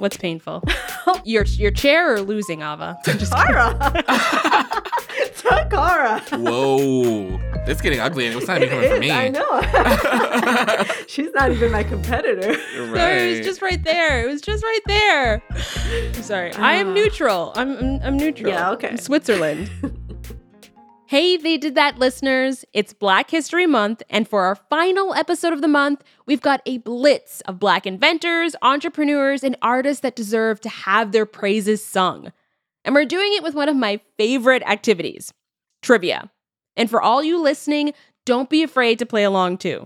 What's painful? Your chair or losing, Ava? Takara. Takara. Whoa. It's getting ugly and it's not even coming from me. I know. She's not even my competitor. Sorry, it was just right there. I'm sorry. I am neutral. I'm neutral. Yeah, okay. I'm Switzerland. Hey, they did that, listeners. It's Black History Month, and for our final episode of the month, we've got a blitz of Black inventors, entrepreneurs, and artists that deserve to have their praises sung. And we're doing it with one of my favorite activities, trivia. And for all you listening, don't be afraid to play along too.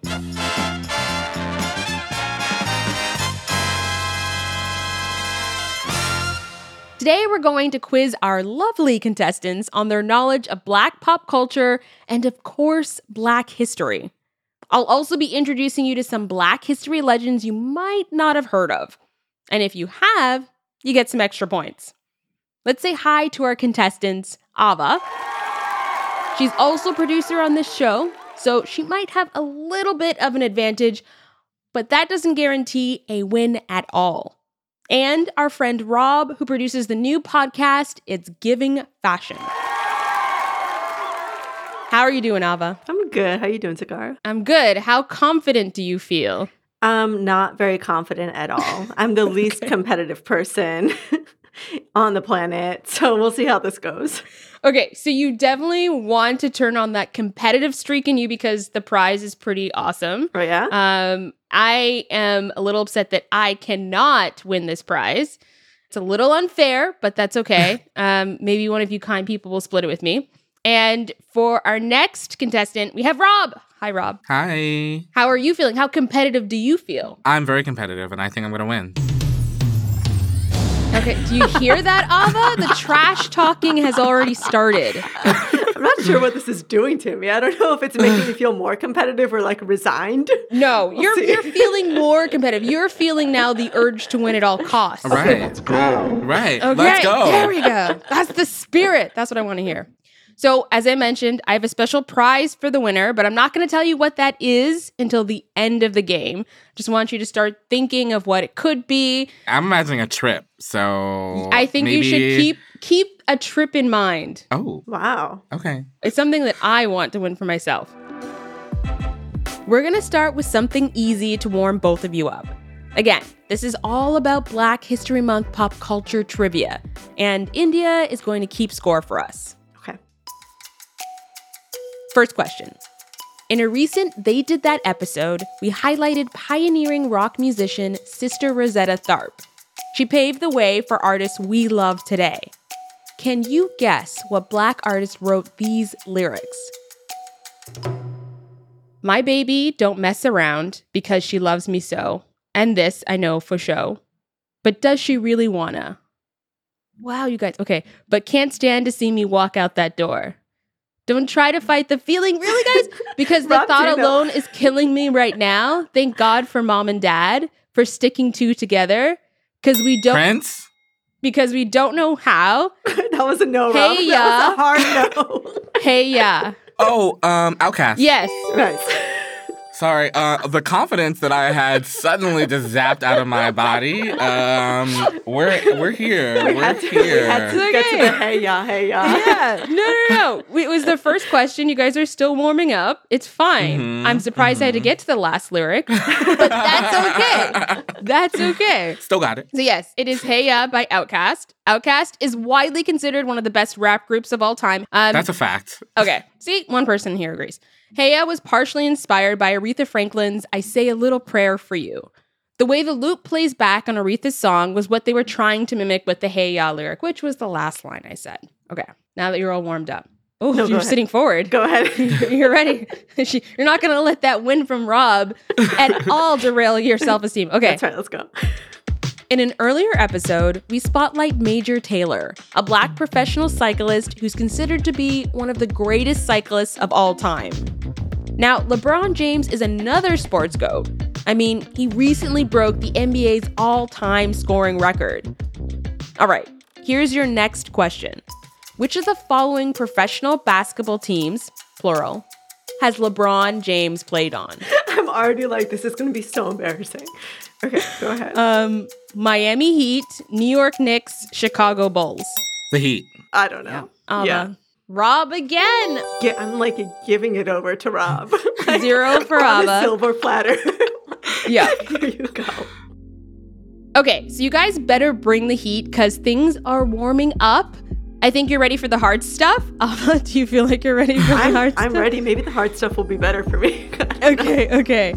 Today, we're going to quiz our lovely contestants on their knowledge of Black pop culture and, of course, Black history. I'll also be introducing you to some Black history legends you might not have heard of. And if you have, you get some extra points. Let's say hi to our contestants, Ava. She's also producer on this show, so she might have a little bit of an advantage, but that doesn't guarantee a win at all. And our friend Rob, who produces the new podcast, It's Giving Fashion. How are you doing, Ava? I'm good. How you doing, Takara? I'm good. How confident do you feel? I'm not very confident at all. I'm the least competitive person on the planet, so we'll see how this goes. Okay, so you definitely want to turn on that competitive streak in you because the prize is pretty awesome. Oh, yeah? I am a little upset that I cannot win this prize. It's a little unfair, but that's okay. Maybe one of you kind people will split it with me. And for our next contestant, we have Rob. Hi, Rob. Hi. How are you feeling? How competitive do you feel? I'm very competitive, and I think I'm going to win. Okay, do you hear that, Ava? The trash talking has already started. I'm not sure what this is doing to me. I don't know if it's making me feel more competitive or like resigned. No, you're feeling more competitive. You're feeling now the urge to win at all costs. Right. Okay, let's go. Right. Okay, Let's go. There we go. That's the spirit. That's what I want to hear. So, as I mentioned, I have a special prize for the winner, but I'm not going to tell you what that is until the end of the game. Just want you to start thinking of what it could be. I'm imagining a trip, so I think you should keep a trip in mind. Oh. Wow. Okay. It's something that I want to win for myself. We're going to start with something easy to warm both of you up. Again, this is all about Black History Month pop culture trivia, and India is going to keep score for us. Okay. First question. In a recent They Did That episode, we highlighted pioneering rock musician Sister Rosetta Tharpe. She paved the way for artists we love today. Can you guess what Black artist wrote these lyrics? My baby don't mess around because she loves me so. And this I know for show. But does she really wanna? Wow, you guys. Okay. But can't stand to see me walk out that door. Don't try to fight the feeling. Really, guys? Because the Rob, thought do you know? alone is killing me right now. Thank God for mom and dad for sticking two together. Because we don't know how. That was a no, Rob. Hey, That was a hard no. Hey, yeah. Oh, Outcast. Yes. Nice. Sorry. The confidence that I had suddenly just zapped out of my body. We're here. We had to get to okay. the hey, yeah, hey, yeah. Yeah. No. It was the first question. You guys are still warming up. It's fine. I'm surprised I had to get to the last lyric, but that's okay. That's okay. Still got it. So yes, it is Hey Ya by Outkast. Outkast is widely considered one of the best rap groups of all time. That's a fact. Okay. See, one person here agrees. Hey Ya was partially inspired by Aretha Franklin's I Say a Little Prayer for You. The way the loop plays back on Aretha's song was what they were trying to mimic with the Hey Ya lyric, which was the last line I said. Okay, now that you're all warmed up. Oh, No, go you're ahead. sitting forward. Go ahead. You're ready. You're not going to let that win from Rob at all derail your self-esteem. Okay. That's right. Let's go. In an earlier episode, we spotlight Major Taylor, a Black professional cyclist who's considered to be one of the greatest cyclists of all time. Now, LeBron James is another sports GOAT. I mean, he recently broke the NBA's all-time scoring record. All right, here's your next question. Which of the following professional basketball teams, plural, has LeBron James played on? I'm I'm already like, this is going to be so embarrassing. Okay, go ahead. Miami Heat, New York Knicks, Chicago Bulls. The Heat. I don't know. Yeah. Rob again. Yeah, I'm like giving it over to Rob. Like, 0 for on a Ava. silver platter. Yeah. Here you go. Okay, so you guys better bring the heat because things are warming up. I think you're ready for the hard stuff. Ava, do you feel like you're ready for the hard stuff? I'm ready. Maybe the hard stuff will be better for me. Okay.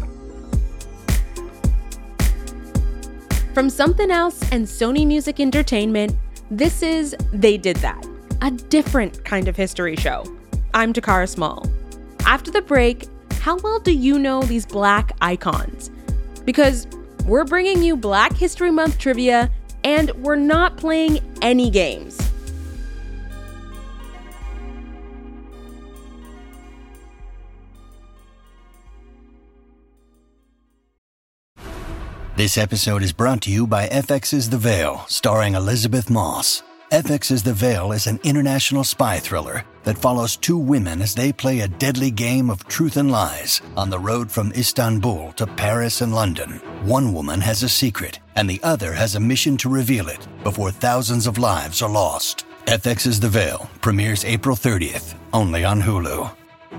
From Something Else and Sony Music Entertainment, this is They Did That, a different kind of history show. I'm Takara Small. After the break, how well do you know these Black icons? Because we're bringing you Black History Month trivia, and we're not playing any games. This episode is brought to you by FX's The Veil, starring Elizabeth Moss. FX's The Veil is an international spy thriller that follows two women as they play a deadly game of truth and lies on the road from Istanbul to Paris and London. One woman has a secret, and the other has a mission to reveal it before thousands of lives are lost. FX's The Veil premieres April 30th, only on Hulu.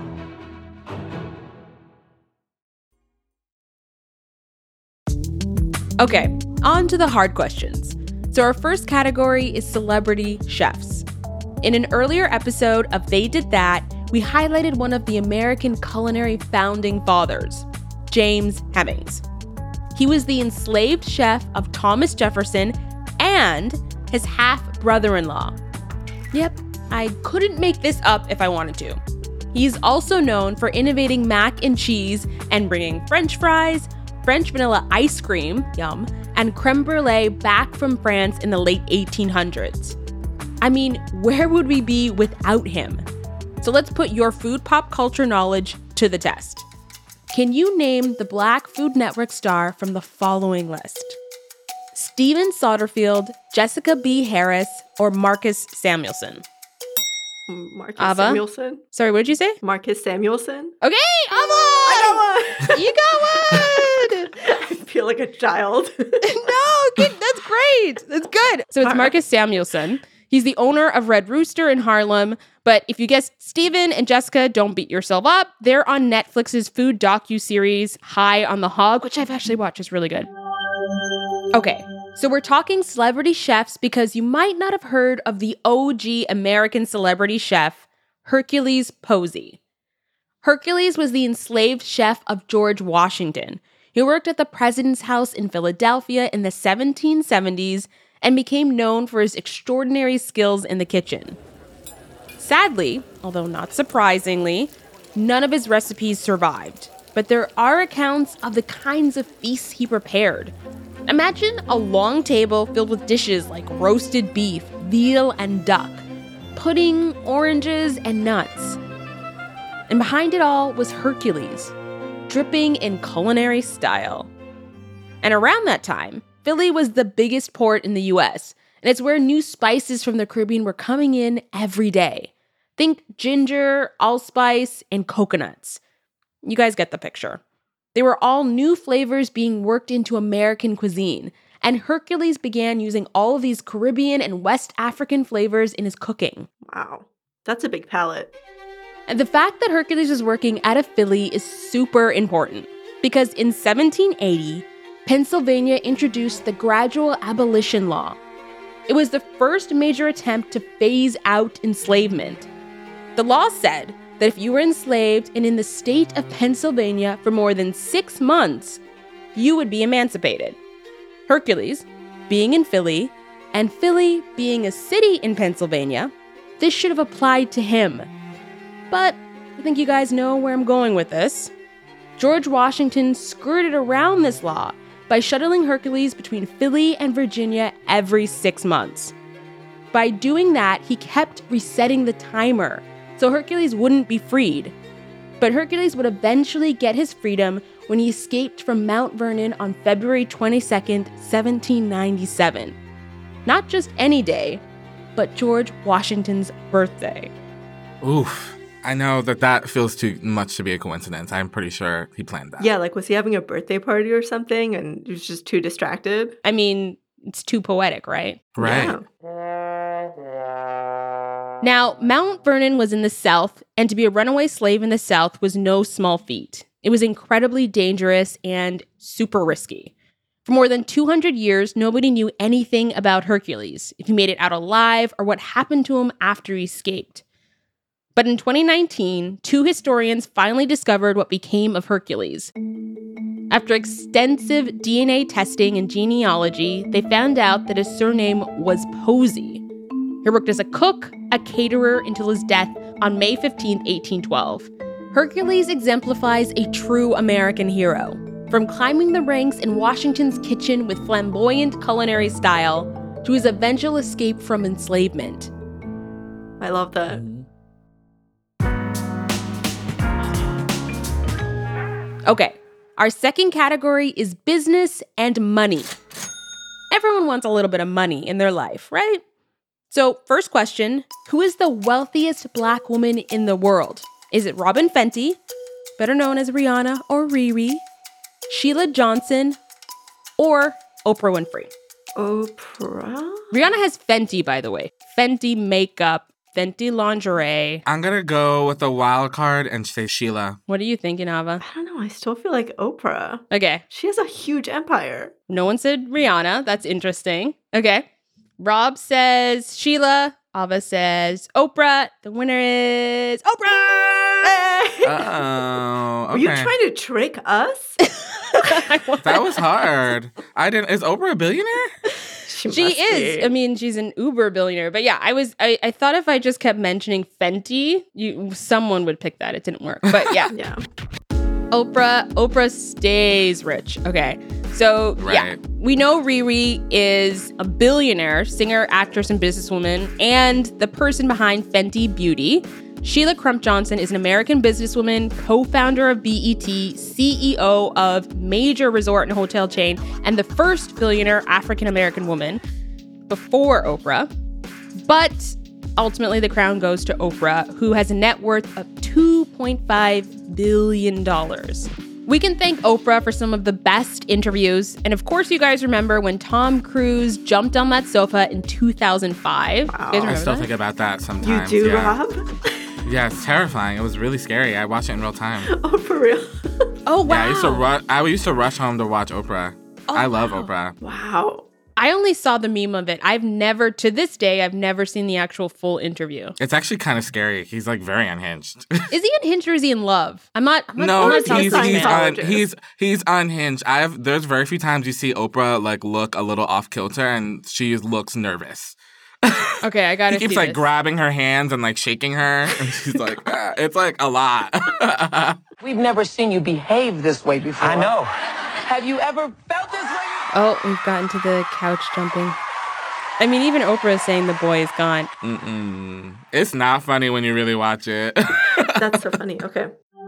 Okay, on to the hard questions. So our first category is celebrity chefs. In an earlier episode of They Did That, we highlighted one of the American culinary founding fathers, James Hemings. He was the enslaved chef of Thomas Jefferson and his half-brother-in-law. Yep, I couldn't make this up if I wanted to. He's also known for innovating mac and cheese and bringing French fries, French vanilla ice cream, yum, and creme brulee back from France in the late 1800s. I mean, where would we be without him? So let's put your food pop culture knowledge to the test. Can you name the Black Food Network star from the following list? Steven Soderfield, Jessica B. Harris, or Marcus Samuelsson? Marcus Ava? Samuelsson? Sorry, what did you say? Marcus Samuelsson? Okay, Ava! I got one! You got one! I feel like a child. No, that's great. That's good. So it's Marcus Samuelsson. He's the owner of Red Rooster in Harlem. But if you guessed Steven and Jessica, don't beat yourself up. They're on Netflix's food docuseries High on the Hog, which I've actually watched. It's really good. Okay, so we're talking celebrity chefs because you might not have heard of the OG American celebrity chef, Hercules Posey. Hercules was the enslaved chef of George Washington. He worked at the president's house in Philadelphia in the 1770s and became known for his extraordinary skills in the kitchen. Sadly, although not surprisingly, none of his recipes survived, but there are accounts of the kinds of feasts he prepared. Imagine a long table filled with dishes like roasted beef, veal, and duck, pudding, oranges, and nuts. And behind it all was Hercules, dripping in culinary style. And around that time, Philly was the biggest port in the US, and it's where new spices from the Caribbean were coming in every day. Think ginger, allspice, and coconuts. You guys get the picture. They were all new flavors being worked into American cuisine, and Hercules began using all of these Caribbean and West African flavors in his cooking. Wow, that's a big palette. And the fact that Hercules was working out of Philly is super important, because in 1780, Pennsylvania introduced the Gradual Abolition Law. It was the first major attempt to phase out enslavement. The law said that if you were enslaved and in the state of Pennsylvania for more than 6 months, you would be emancipated. Hercules, being in Philly, and Philly being a city in Pennsylvania, this should have applied to him. But I think you guys know where I'm going with this. George Washington skirted around this law by shuttling Hercules between Philly and Virginia every 6 months. By doing that, he kept resetting the timer, so Hercules wouldn't be freed. But Hercules would eventually get his freedom when he escaped from Mount Vernon on February 22nd, 1797. Not just any day, but George Washington's birthday. Oof. I know that feels too much to be a coincidence. I'm pretty sure he planned that. Yeah, like was he having a birthday party or something and he was just too distracted? I mean, it's too poetic, right? Right. Yeah. Now, Mount Vernon was in the South, and to be a runaway slave in the South was no small feat. It was incredibly dangerous and super risky. For more than 200 years, nobody knew anything about Hercules, if he made it out alive or what happened to him after he escaped. But in 2019, 2 historians finally discovered what became of Hercules. After extensive DNA testing and genealogy, they found out that his surname was Posey. He worked as a cook, a caterer until his death on May 15, 1812. Hercules exemplifies a true American hero. From climbing the ranks in Washington's kitchen with flamboyant culinary style to his eventual escape from enslavement. I love that. Okay, our second category is business and money. Everyone wants a little bit of money in their life, right? So, first question, who is the wealthiest Black woman in the world? Is it Robin Fenty, better known as Rihanna or Riri, Sheila Johnson, or Oprah Winfrey? Oprah? Rihanna has Fenty, by the way. Fenty makeup, Fenty lingerie. I'm going to go with a wild card and say Sheila. What are you thinking, Ava? I don't know. I still feel like Oprah. Okay, She has a huge empire. no one said Rihanna. That's interesting. Okay. Rob says Sheila. Ava says Oprah. The winner is Oprah! Hey! Oh, okay. Are you trying to trick us? That was hard. Is Oprah a billionaire? She must is. be. I mean, she's an Uber billionaire. But yeah, I thought if I just kept mentioning Fenty, someone would pick that. It didn't work. But yeah. Yeah. Oprah stays rich. Okay. So yeah, Right. we know Riri is a billionaire, singer, actress, and businesswoman, and the person behind Fenty Beauty. Sheila Crump Johnson is an American businesswoman, co-founder of BET, CEO of major resort and hotel chain, and the first billionaire African-American woman before Oprah. But ultimately, the crown goes to Oprah, who has a net worth of $2.5 billion. We can thank Oprah for some of the best interviews. And of course, you guys remember when Tom Cruise jumped on that sofa in 2005. You guys Wow. remember I still that? think about that You sometimes. do, yeah. Rob? Yeah, it's terrifying. It was really scary. I watched it in real time. Oh, for real? Oh, wow. Yeah, I used to rush home to watch Oprah. I love wow. Oprah. Wow. I only saw the meme of it. To this day, I've never seen the actual full interview. It's actually kind of scary. He's like very unhinged. Is he unhinged or is he in love? I'm not No, I'm he's not a he's Scientologist. he's unhinged. There's very few times you see Oprah like look a little off kilter, and she looks nervous. Okay, I gotta He keeps see like this. grabbing her hands and like shaking her, and she's like, "Ah," it's like a lot. We've never seen you behave this way before. I know. Have you ever felt this way? Oh, we've gotten to the couch jumping. I mean, even Oprah is saying the boy is gone. Mm-mm. It's not funny when you really watch it. That's so funny. Okay.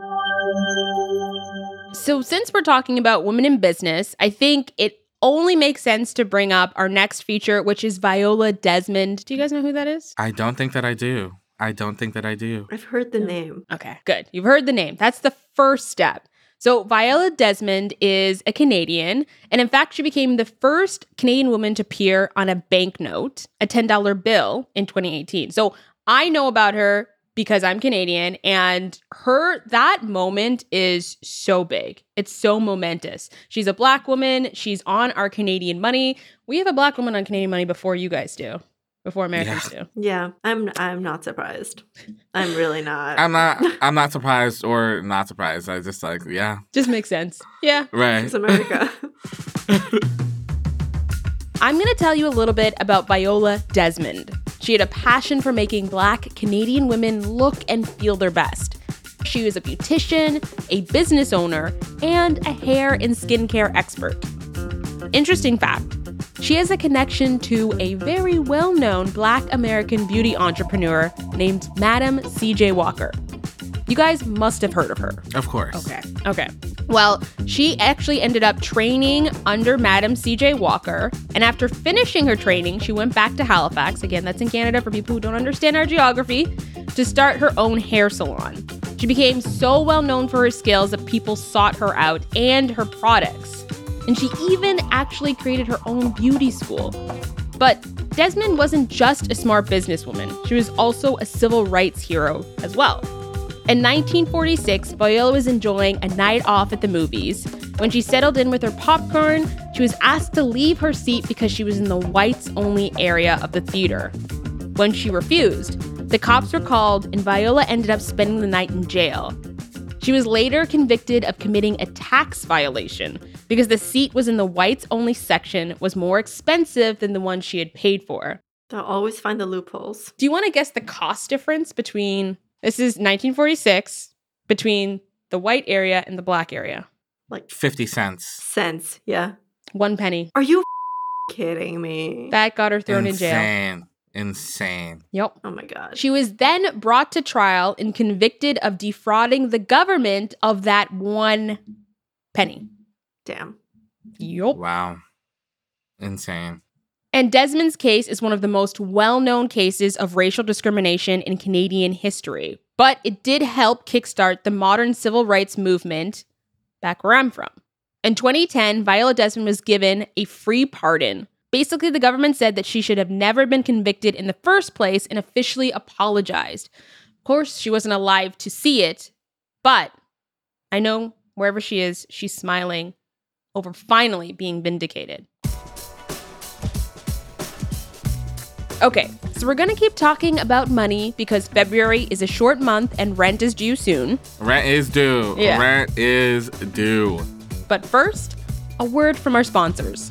So since we're talking about women in business, I think it only makes sense to bring up our next feature, which is Viola Desmond. Do you guys know who that is? I don't think that I do. I've heard the name. Okay, good. You've heard the name. That's the first step. So Viola Desmond is a Canadian, and in fact, she became the first Canadian woman to appear on a banknote, a $10 bill in 2018. So I know about her because I'm Canadian, and that moment is so big. It's so momentous. She's a Black woman. She's on our Canadian money. We have a Black woman on Canadian money before you guys do, before Americans do. Yeah, I'm not surprised. I'm really not. I'm not surprised or not surprised. I just like, yeah. Just makes sense. Yeah. Right. It's America. I'm going to tell you a little bit about Viola Desmond. She had a passion for making Black Canadian women look and feel their best. She was a beautician, a business owner, and a hair and skincare expert. Interesting fact, she has a connection to a very well-known Black American beauty entrepreneur named Madam C.J. Walker. You guys must have heard of her. Of course. Okay. Well, she actually ended up training under Madam C.J. Walker, and after finishing her training, she went back to Halifax. Again, that's in Canada for people who don't understand our geography. to start her own hair salon. She became so well known for her skills that people sought her out and her products. And she even actually created her own beauty school. But Desmond wasn't just a smart businesswoman. She was also a civil rights hero as well. In 1946, Viola was enjoying a night off at the movies. When she settled in with her popcorn, she was asked to leave her seat because she was in the whites-only area of the theater. When she refused, the cops were called and Viola ended up spending the night in jail. She was later convicted of committing a tax violation because the seat was in the whites-only section was more expensive than the one she had paid for. They'll always find the loopholes. Do you want to guess the cost difference between, this is 1946, between the white area and the black area? Like 50 cents. cents, yeah. 1 penny. Are you kidding me? That got her thrown in jail. Insane. Yep. Oh my God. She was then brought to trial and convicted of defrauding the government of that 1 penny. Damn. Yup. Wow. Insane. And Desmond's case is one of the most well-known cases of racial discrimination in Canadian history. But it did help kickstart the modern civil rights movement back where I'm from. In 2010, Viola Desmond was given a free pardon. Basically, the government said that she should have never been convicted in the first place and officially apologized. Of course, she wasn't alive to see it, but I know wherever she is, she's smiling over finally being vindicated. Okay, so we're going to keep talking about money because February is a short month and rent is due soon. Rent is due. Yeah. Rent is due. But first, a word from our sponsors.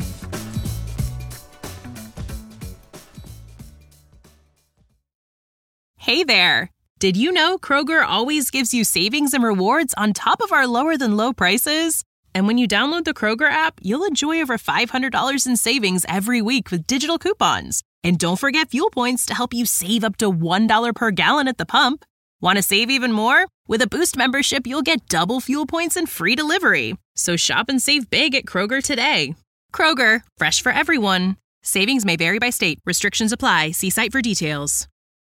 Hey there! Did you know Kroger always gives you savings and rewards on top of our lower-than-low prices? And when you download the Kroger app, you'll enjoy over $500 in savings every week with digital coupons. And don't forget fuel points to help you save up to $1 per gallon at the pump. Want to save even more? With a Boost membership, you'll get double fuel points and free delivery. So shop and save big at Kroger today. Kroger, fresh for everyone. Savings may vary by state. Restrictions apply. See site for details.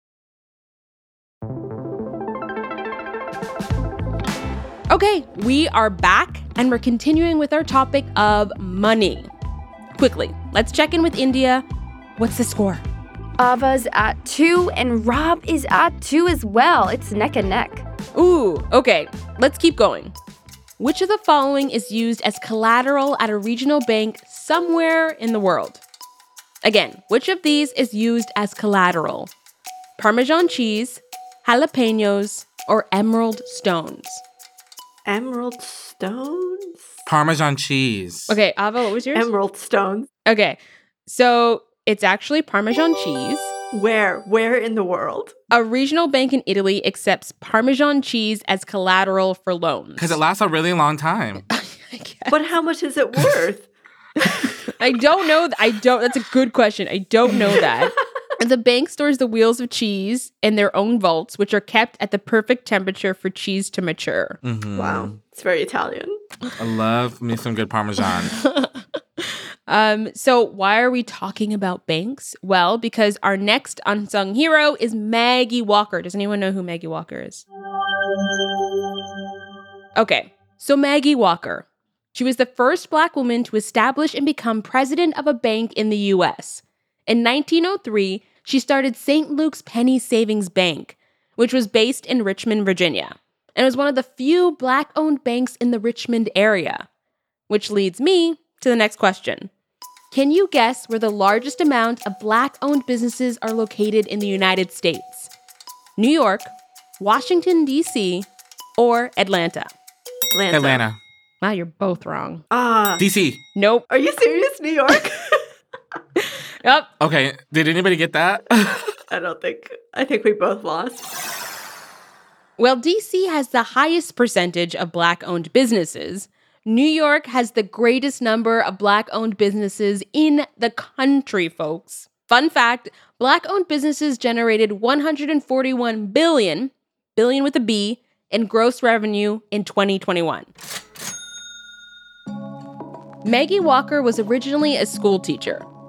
Okay, we are back and we're continuing with our topic of money. Quickly, let's check in with India. What's the score? Ava's at 2 and Rob is at 2 as well. It's neck and neck. Ooh, okay, let's keep going. Which of the following is used as collateral at a regional bank somewhere in the world? Again, which of these is used as collateral? Parmesan cheese, jalapenos, or emerald stones? Emerald stones? Parmesan cheese. Okay, Ava, what was yours? Emerald stones. Okay, so it's actually Parmesan cheese. Where? Where in the world? A regional bank in Italy accepts Parmesan cheese as collateral for loans. Because it lasts a really long time. I guess. But how much is it worth? I don't know. That's a good question. I don't know that. The bank stores the wheels of cheese in their own vaults, which are kept at the perfect temperature for cheese to mature. Mm-hmm. Wow. It's very Italian. I love me some good Parmesan. So why are we talking about banks? Well, because our next unsung hero is Maggie Walker. Does anyone know who Maggie Walker is? Okay, so Maggie Walker. She was the first Black woman to establish and become president of a bank in the U.S. In 1903, she started St. Luke's Penny Savings Bank, which was based in Richmond, Virginia, and was one of the few Black-owned banks in the Richmond area. Which leads me to the next question. Can you guess where the largest amount of Black-owned businesses are located in the United States? New York, Washington, D.C., or Atlanta? Atlanta. Wow, you're both wrong. DC. Nope. Are you serious? New York? Yep. Okay, did anybody get that? I think we both lost. Well, D.C. has the highest percentage of Black-owned businesses. New York has the greatest number of Black-owned businesses in the country, folks. Fun fact, Black-owned businesses generated $141 billion with a B, in gross revenue in 2021. Maggie Walker was originally a school teacher.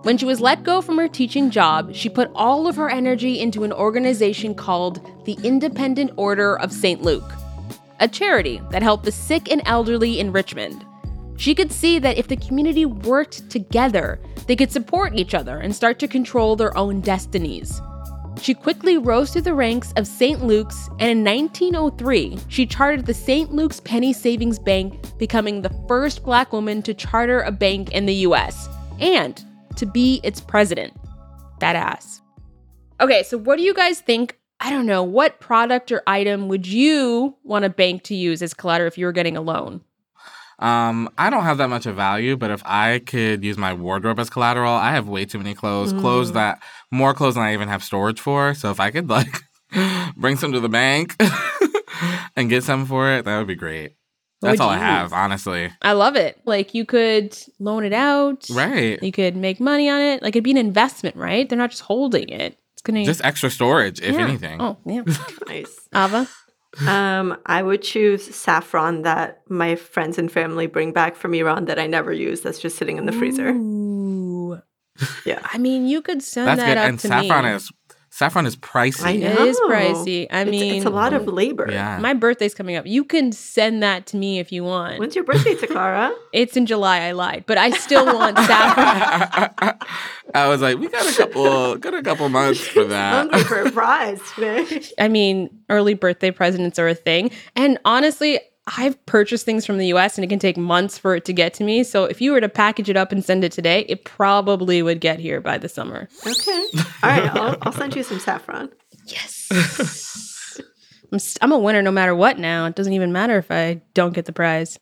When she was let go from her teaching job, she put all of her energy into an organization called the Independent Order of St. Luke, a charity that helped the sick and elderly in Richmond. She could see that if the community worked together, they could support each other and start to control their own destinies. She quickly rose through the ranks of St. Luke's, and in 1903, she chartered the St. Luke's Penny Savings Bank, becoming the first Black woman to charter a bank in the US, and to be its president. Badass. Okay, so what do you guys think? I don't know, what product or item would you want a bank to use as collateral if you were getting a loan? I don't have that much of value, but if I could use my wardrobe as collateral, I have way too many clothes. More clothes than I even have storage for. So if I could bring some to the bank and get some for it, that would be great. That's all I have, honestly. I love it. Like, you could loan it out. Right. You could make money on it. Like, it'd be an investment, right? They're not just holding it. It's gonna just extra storage, if anything. Oh, yeah. Nice. Ava? I would choose saffron that my friends and family bring back from Iran that I never use. That's just sitting in the freezer. Ooh. Yeah. I mean, you could send That's that good. up And to saffron is pricey. I know. It is pricey. I mean, it's a lot of labor. Yeah. My birthday's coming up. You can send that to me if you want. When's your birthday, Takara? It's in July. I lied, but I still want saffron. I was like, we got a couple months for that. Hungry for a prize today. I mean, early birthday presents are a thing. And honestly, I've purchased things from the US and it can take months for it to get to me. So if you were to package it up and send it today, it probably would get here by the summer. Okay. All right. I'll send you some saffron. Yes. I'm a winner no matter what now. It doesn't even matter if I don't get the prize.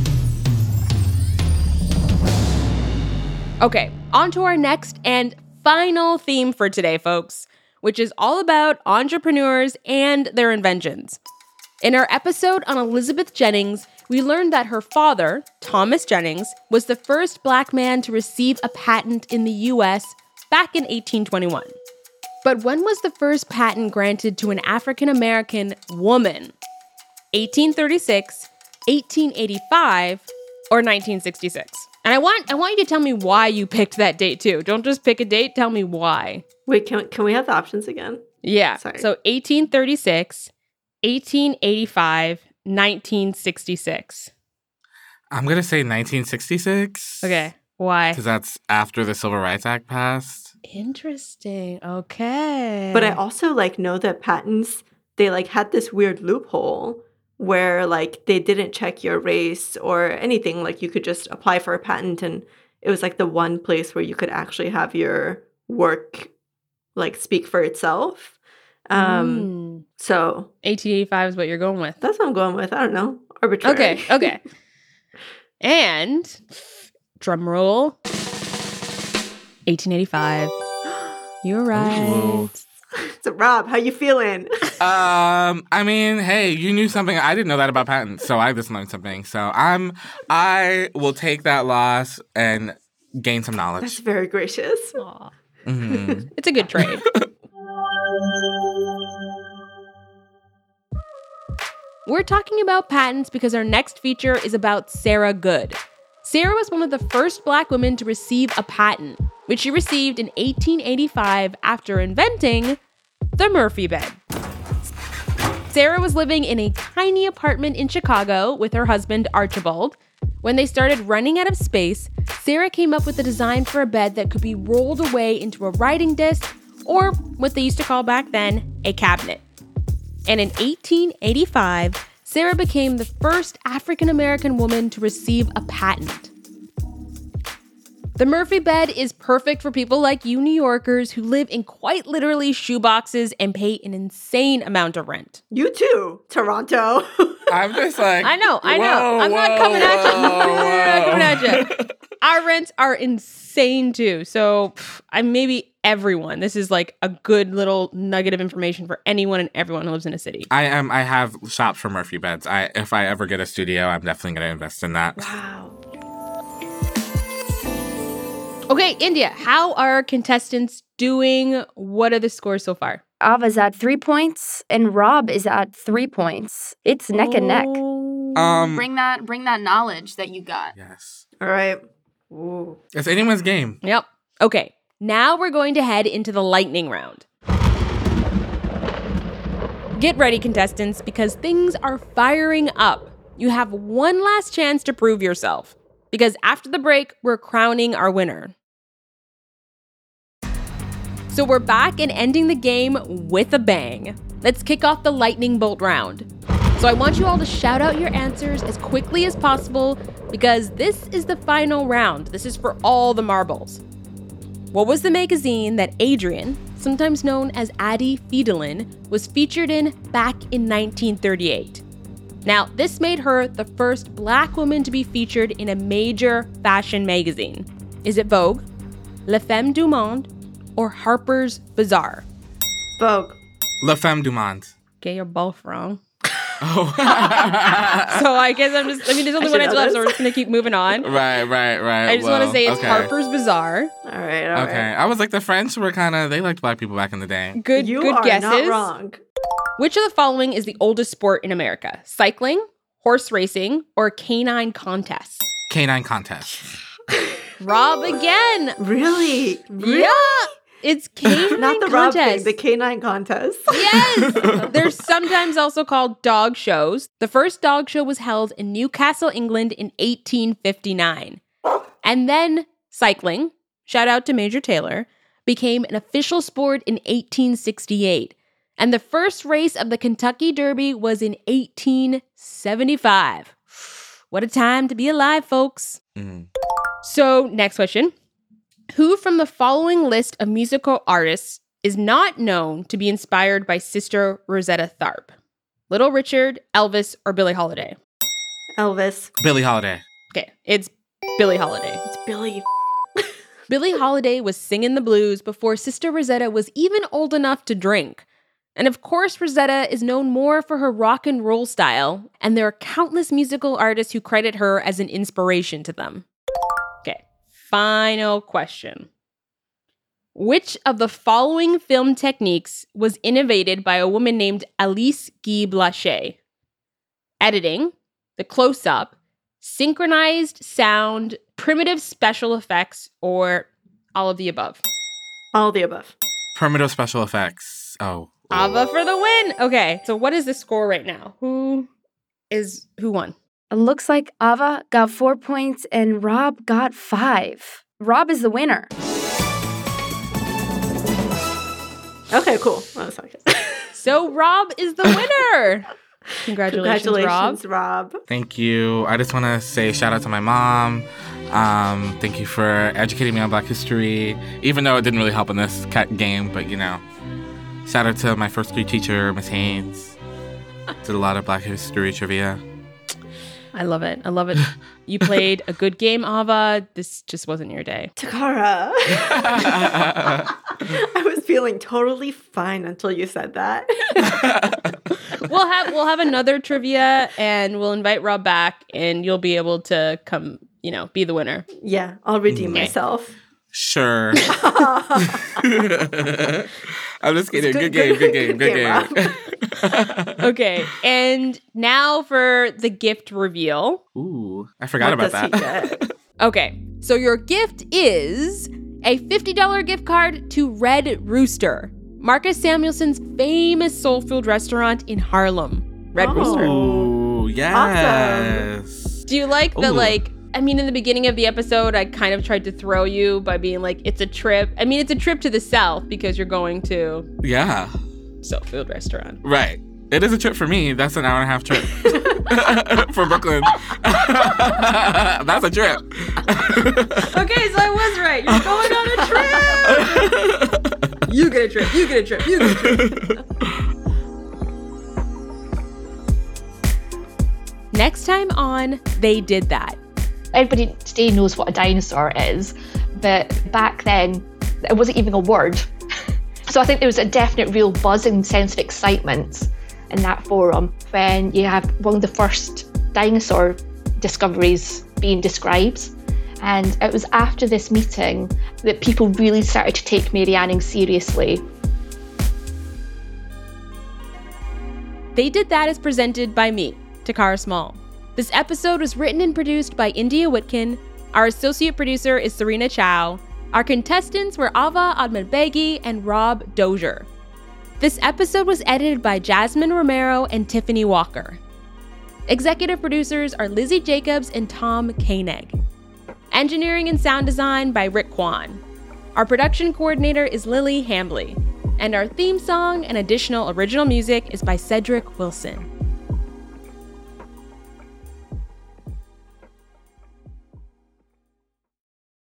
Okay, on to our next and final theme for today, folks, which is all about entrepreneurs and their inventions. In our episode on Elizabeth Jennings, we learned that her father, Thomas Jennings, was the first Black man to receive a patent in the US back in 1821. But when was the first patent granted to an African American woman? 1836, 1885, or 1966? And I want you to tell me why you picked that date too. Don't just pick a date, tell me why. Wait, can we have the options again? Yeah. Sorry. So 1836, 1885, 1966. I'm going to say 1966. Okay. Why? Because that's after the Civil Rights Act passed. Interesting. Okay. But I also know that patents, they had this weird loophole where they didn't check your race or anything. You could just apply for a patent, and it was the one place where you could actually have your work speak for itself. So 1885 is what you're going with. that's what I'm going with. I don't know. Arbitrary. Okay. And drum roll. 1885. You're right. Ooh. So Rob, how you feeling? I mean, hey, you knew something. I didn't know that about patents, so I just learned something. So I will take that loss and gain some knowledge. That's very gracious. Aw. Mm-hmm. It's a good trade. We're talking about patents because our next feature is about Sarah Good. Sarah was one of the first Black women to receive a patent, which she received in 1885 after inventing the Murphy bed. Sarah was living in a tiny apartment in Chicago with her husband, Archibald. When they started running out of space, Sarah came up with a design for a bed that could be rolled away into a writing desk, or what they used to call back then, a cabinet. And in 1885, Sarah became the first African-American woman to receive a patent. The Murphy bed is perfect for people like you New Yorkers who live in quite literally shoeboxes and pay an insane amount of rent. You too, Toronto. I'm just like, I know. I'm not coming at you. Our rents are insane too. So maybe everyone. This is a good little nugget of information for anyone and everyone who lives in a city. I have shopped for Murphy beds. If I ever get a studio, I'm definitely going to invest in that. Wow. Okay, India, how are contestants doing? What are the scores so far? Ava's at 3 points and Rob is at 3 points. It's neck and neck. Bring that knowledge that you got. Yes. All right. Ooh. It's anyone's game. Yep. Okay, now we're going to head into the lightning round. Get ready, contestants, because things are firing up. You have one last chance to prove yourself, because after the break, we're crowning our winner. So we're back and ending the game with a bang. Let's kick off the lightning bolt round. So I want you all to shout out your answers as quickly as possible because this is the final round. This is for all the marbles. What was the magazine that Adrienne, sometimes known as Addie Fiedelin, was featured in back in 1938? Now, this made her the first Black woman to be featured in a major fashion magazine. Is it Vogue, La Femme du Monde, or Harper's Bazaar? Vogue. La Femme du Monde. Okay, you're both wrong. Oh. So I guess there's only one answer left, so we're just going to keep moving on. Right. I just want to say it's Harper's Bazaar. All right. Okay. I was like, the French were they liked Black people back in the day. Good guesses. Not wrong. Which of the following is the oldest sport in America? Cycling, horse racing, or canine contests? Canine contest. Rob again. Really? Yeah. It's canine Not the contest. Rob thing, the canine contest. Yes. They're sometimes also called dog shows. The first dog show was held in Newcastle, England in 1859. And then cycling, shout out to Major Taylor, became an official sport in 1868. And the first race of the Kentucky Derby was in 1875. What a time to be alive, folks. Mm. So, next question. Who from the following list of musical artists is not known to be inspired by Sister Rosetta Tharpe? Little Richard, Elvis, or Billie Holiday? Elvis. Billie Holiday. Okay, it's Billie Holiday. It's Billie. Billie Holiday was singing the blues before Sister Rosetta was even old enough to drink. And of course, Rosetta is known more for her rock and roll style, and there are countless musical artists who credit her as an inspiration to them. Okay, final question. Which of the following film techniques was innovated by a woman named Alice Guy Blaché? Editing, the close-up, synchronized sound, primitive special effects, or all of the above? All the above. Primitive special effects. Oh. Ava for the win. Okay, so what is the score right now? Who won? It looks like Ava got 4 points and Rob got 5. Rob is the winner. Okay, cool. Oh, sorry. So Rob is the winner. Congratulations, Rob. Thank you. I just want to say shout out to my mom. Thank you for educating me on Black history, even though it didn't really help in this game, but shout out to my first grade teacher, Miss Haynes. Did a lot of Black history trivia. I love it. You played a good game, Ava. This just wasn't your day. Takara. I was feeling totally fine until you said that. We'll have another trivia and we'll invite Rob back and you'll be able to come, be the winner. Yeah, I'll redeem myself. Sure. I'm just kidding. Good game. Okay, and now for the gift reveal. Ooh, I forgot about that. Okay, so your gift is a $50 gift card to Red Rooster, Marcus Samuelson's famous soul food restaurant in Harlem. Red Rooster. Oh, yes. Awesome. Do you like the in the beginning of the episode, I kind of tried to throw you by being like, it's a trip. It's a trip to the South because you're going to soul food restaurant. Right. It is a trip for me. That's an 1.5 trip for Brooklyn. That's a trip. Okay, so I was right. You're going on a trip. You get a trip. Next time on They Did That. Everybody today knows what a dinosaur is, but back then, it wasn't even a word. So I think there was a definite real buzzing sense of excitement in that forum when you have one of the first dinosaur discoveries being described. And it was after this meeting that people really started to take Mary Anning seriously. They Did That is presented by me, Takara Small. This episode was written and produced by India Whitkin. Our associate producer is Serena Chow. Our contestants were Ava Admanbegi and Rob Dozier. This episode was edited by Jasmine Romero and Tiffany Walker. Executive producers are Lizzie Jacobs and Tom Koenig. Engineering and sound design by Rick Kwan. Our production coordinator is Lily Hambley. And our theme song and additional original music is by Cedric Wilson.